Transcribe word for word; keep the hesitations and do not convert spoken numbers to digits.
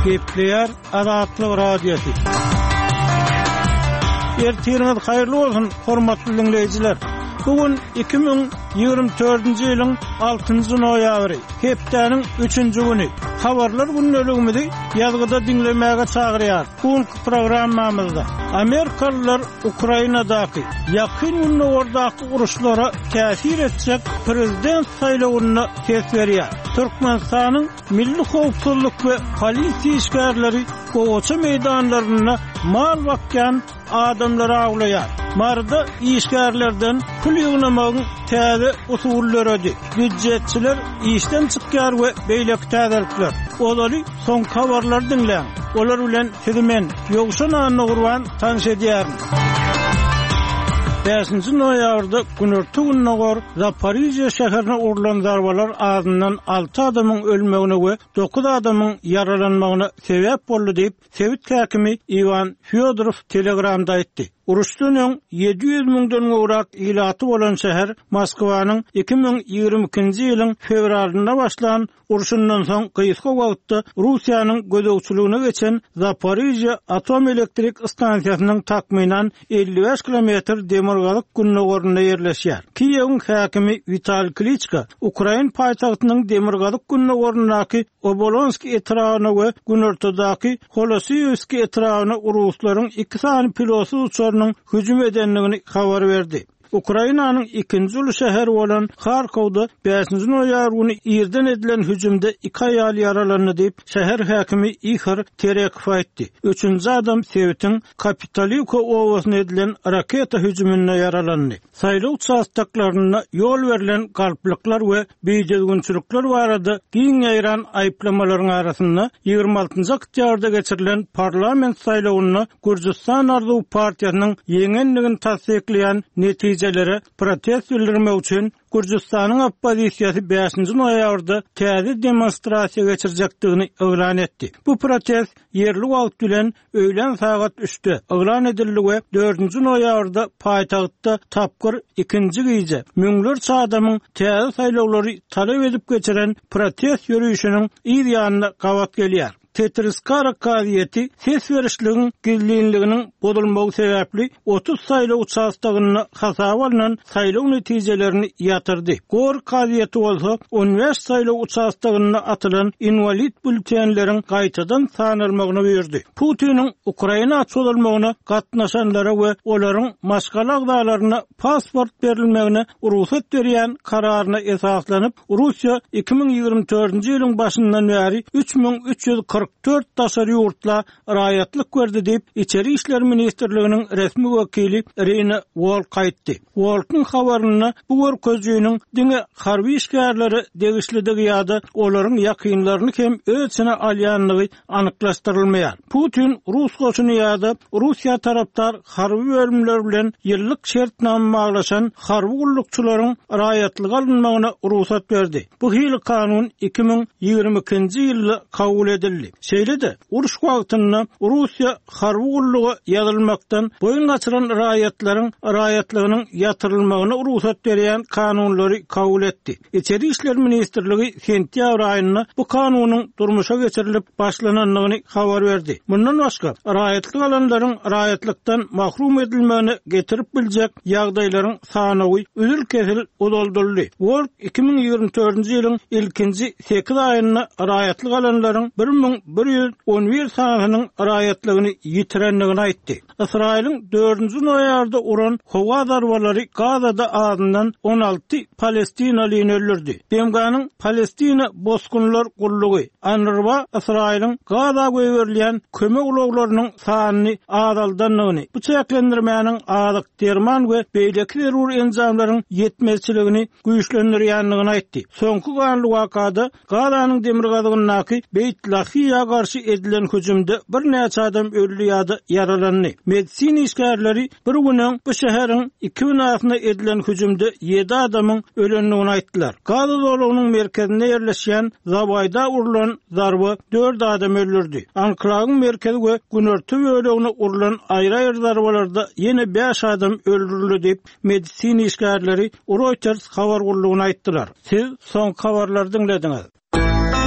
Gepleyer Azatlyk Radiosu. Ertiriniz hayırlı olsun, hormatly dinleyijiler. Bugün iki bin ýygrimi dördünji ýylyň altynjy noýabry, hepdeniň üçünji güni. Habarlar günneligimizi ýazgyda dinlemäge çagyrýar. Bugünkü programmamyzda Amerikalılar Ukrainadaky ýakyn günlerdaky uruşlara täsir etjek prezident saýlawyna ses berýär. Türkmenistanyň Milli Howpsuzlyk we polisiýa işgärleri gowaça meýdanlaryna mal bakýan adamlar aglaýar. Marda işgärlerden pul ýygnamagyň täze usullary, büdjetçiler işden çykýar we beýleki täzelikler. Olary soň habarlar dinleň. Olar bilen sizi men ýogşan anyny gurban tanış edýärim. beşinji noýabrda günörtü günnägor Zaporizhia şäherine urulan zarbalar azyndan alty adamyň ölmegine we dokuz adamyň yaralanmagyna sebäp boldy diýip Sowet häkimi Ivan Fyodorov Telegramda aýtdy. Uruşdan ýedi ýüz miňden gowrak ilaty bolan şäher Moskwanyň iki bin ýygrimi ikinji ýylyň fevralynda başlan uruşundan soň gyýyska wagtda Russiýanyň gözegçiligine geçen Zaporizhia atom elektrik stansiýasynyň takmynan elli beş kilometr demirgalyk günnägorunda ýerleşýär. Kiýewiň häkimi Vitaliy Klitschko Ukraina paýtagtynyň demirgalyk günnägorundaky Obolonski etrawyna we günörtüdaky Holosiyevski etrawyna uruslaryň iki sany piloty uçarynyň hüjüm edenligini habar berdi. Ukrainanyň ikinji uly şäheri bolan Kharkowda beşinji noýabr güni ýerden edilen hüjümde iki aýal yaralandy diýip şäher häkimi Ihor Terekov aýtdy. Üçünji adam Sowetiň Kapitalivka owasyna edilen raketa hüjüminde yaralandy. Saýlaw çastaklaryna ýol berilen galplyklar we beýdegünçilikler barada giň ýaýran aýplamalaryň arasynda ýygrimi altynjy oktýabrda geçirilen parlament saýlawyna Gürjistan Arzuw partiýasynyň ýeňenligini tasdikleýän netijelere protest bildirmek üçin Gürjistanyň oppozisiýasy beşinji noýabrda täze demonstrasiýa geçirjekdigini öwran etdi. Bu protest yerli wagt bilen öýlen sagat üçte öwran edildi we dördünji noýabrda paýtagtda tapgyr ikinji gyýja müňlerçe adamyň täze saýlawlary talap edip geçiren protest ýürüýüşiniň ir ýanyna gawat gelýär. Tetriskara kaziýeti ses berişliginiň gizlinliginiň bozulmagy sebäpli otuz saýlaw uçastagyny hasaba alynan saýlaw netijelerini ýatyrdy. Gor kaziýeti bolsa on beş saýlaw uçastagyny atylan invalid bültenleriň gaýtadan sanalmagyny berdi. Putiniň Ukraina açylmagyna gatnaşanlara we olaryň maşgal agdalaryna pasport berilmegine ruhsat berýän kararyna esaslanyp Russiýa iki bin ýygrimi dördünji ýylyň başyndan bäri üç bin üç ýüz kırk dört daşary ýurtla raýatlyk berdi diýip İçeri işler ministrliginiň resmi wekili Irina Volk aýtdy. Volkyň habaryna bu görkezýüniň diňe harby işgärleri degişlidigi ýa-da olaryň ýakynlaryny hem ölçüne alýanlygy anyklaşdyrylmaýar. Putin Rus goşuny ýa-da Russiýa tarapdar harby bölümler bilen ýyllyk şertnama baglaşan harby gullukçylaryň raýatlyk alynmagyna ruhsat berdi. Bu hili kanun iki bin ýygrimi ikinji ýylda kabul edildi. Şeýle-de uruş wagtynda Russiýa harby gullugy ýazylmakdan boyun gaçyran raýatlaryň raýatlygynyň ýatyrylmagyna ruhsat berýän kanunlary kabul etdi. İçeri işler ministrligi sentýabr aýynda bu kanunyň durmuşa geçirilip başlananlygyny habar berdi. Bundan başga raýatlyk alanlaryň raýatlykdan mahrum edilmegini getirip biljek ýagdaýlaryň sanawy üzül kesil udoldurdy. World iki bin ýygrimi dördünji ýylyň ilkinji sekiz aýynda raýatlyk alanlaryň bir bin bir ýüz on bir sanatynyň raýatlygyny ýitirenligini aýtdy. Israýlyň dördünji noýabrda uran howa zarbalary Gazada azyndan on alty Palestinalyny öldürdi. Demganyň Palestina boskunlar gullugy Anrwa Israýlyň Gazaga berilýän kömek ulaglarynyň sanyny azaldanlygyny, bu çeklendirmäniň azyk derman we beýleki zerur enzamlaryň ýetmezçiligini güýçlendirýänligini aýtdy. Soňky ganly wakada Gazanyň demirgazygynaky Beyt Lahiýa garşy edilen hüjümde bir näçe adam öldü ýa-da yaralandy. Medisin işgärleri bir günden bu şäheriň iki binasyna edilen hüjümde ýedi adamyň ölenligini aýtdylar. Gaza dolugynyň merkezinde ýerleşýän Zabayda urulan zarba dört adam öldürdi. Anklawyň merkezi we günörtü bölegine urulan aýry-aýry zarbalarda ýene beş adam öldürildi diýip medisin işgärleri Reuters habar gullugyna aýtdylar. Siz soň habarlary dinlediňiz.